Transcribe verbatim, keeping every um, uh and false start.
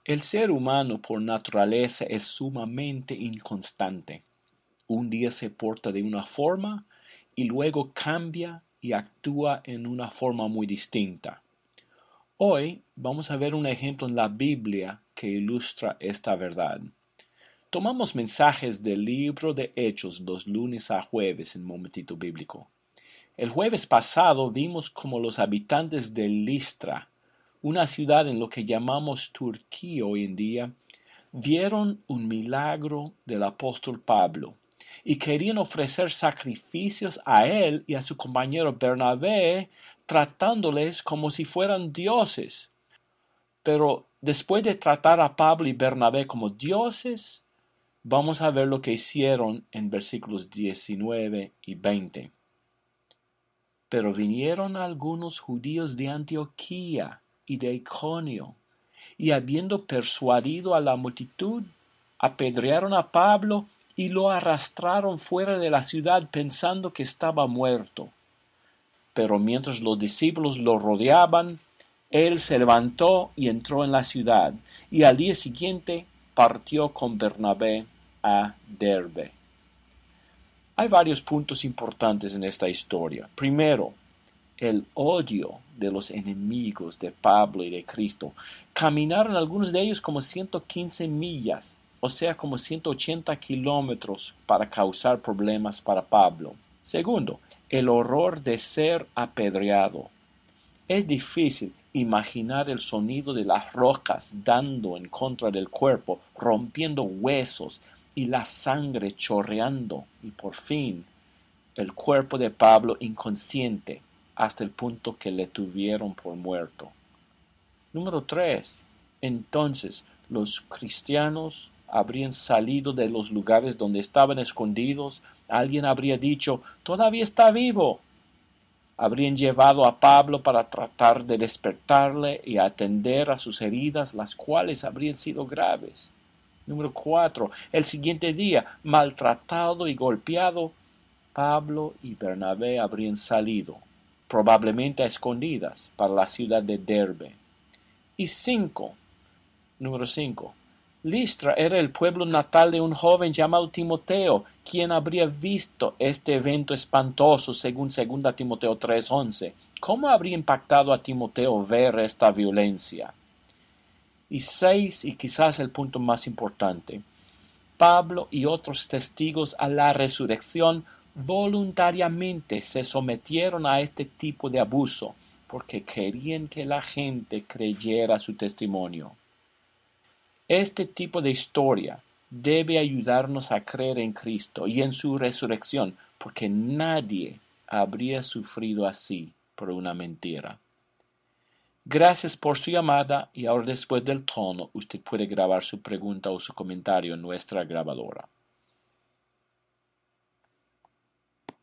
El ser humano por naturaleza es sumamente inconstante. Un día se porta de una forma y luego cambia y actúa en una forma muy distinta. Hoy vamos a ver un ejemplo en la Biblia que ilustra esta verdad. Tomamos mensajes del libro de Hechos los lunes a jueves en Momentito Bíblico. El jueves pasado vimos cómo los habitantes de Listra, una ciudad en lo que llamamos Turquía hoy en día, vieron un milagro del apóstol Pablo y querían ofrecer sacrificios a él y a su compañero Bernabé, tratándoles como si fueran dioses. Pero después de tratar a Pablo y Bernabé como dioses, vamos a ver lo que hicieron en versículos diecinueve y veinte. Pero vinieron algunos judíos de Antioquía y de Iconio, y habiendo persuadido a la multitud, apedrearon a Pablo y lo arrastraron fuera de la ciudad pensando que estaba muerto. Pero mientras los discípulos lo rodeaban, él se levantó y entró en la ciudad, y al día siguiente partió con Bernabé a Derbe. Hay varios puntos importantes en esta historia. Primero, el odio de los enemigos de Pablo y de Cristo. Caminaron algunos de ellos como ciento quince millas, o sea, como ciento ochenta kilómetros para causar problemas para Pablo. Segundo, el horror de ser apedreado. Es difícil imaginar el sonido de las rocas dando en contra del cuerpo, rompiendo huesos y la sangre chorreando, y por fin el cuerpo de Pablo inconsciente hasta el punto que le tuvieron por muerto. Número tres. Entonces los cristianos habrían salido de los lugares donde estaban escondidos. Alguien habría dicho, todavía está vivo. Habrían llevado a Pablo para tratar de despertarle y atender a sus heridas, las cuales habrían sido graves. Número cuatro. El siguiente día, maltratado y golpeado, Pablo y Bernabé habrían salido, probablemente a escondidas, para la ciudad de Derbe. Y cinco. Número cinco. Listra era el pueblo natal de un joven llamado Timoteo, quien habría visto este evento espantoso según segunda Timoteo tres once. ¿Cómo habría impactado a Timoteo ver esta violencia? Y seis, y quizás el punto más importante, Pablo y otros testigos a la resurrección voluntariamente se sometieron a este tipo de abuso porque querían que la gente creyera su testimonio. Este tipo de historia debe ayudarnos a creer en Cristo y en su resurrección, porque nadie habría sufrido así por una mentira. Gracias por su llamada, y ahora después del tono usted puede grabar su pregunta o su comentario en nuestra grabadora.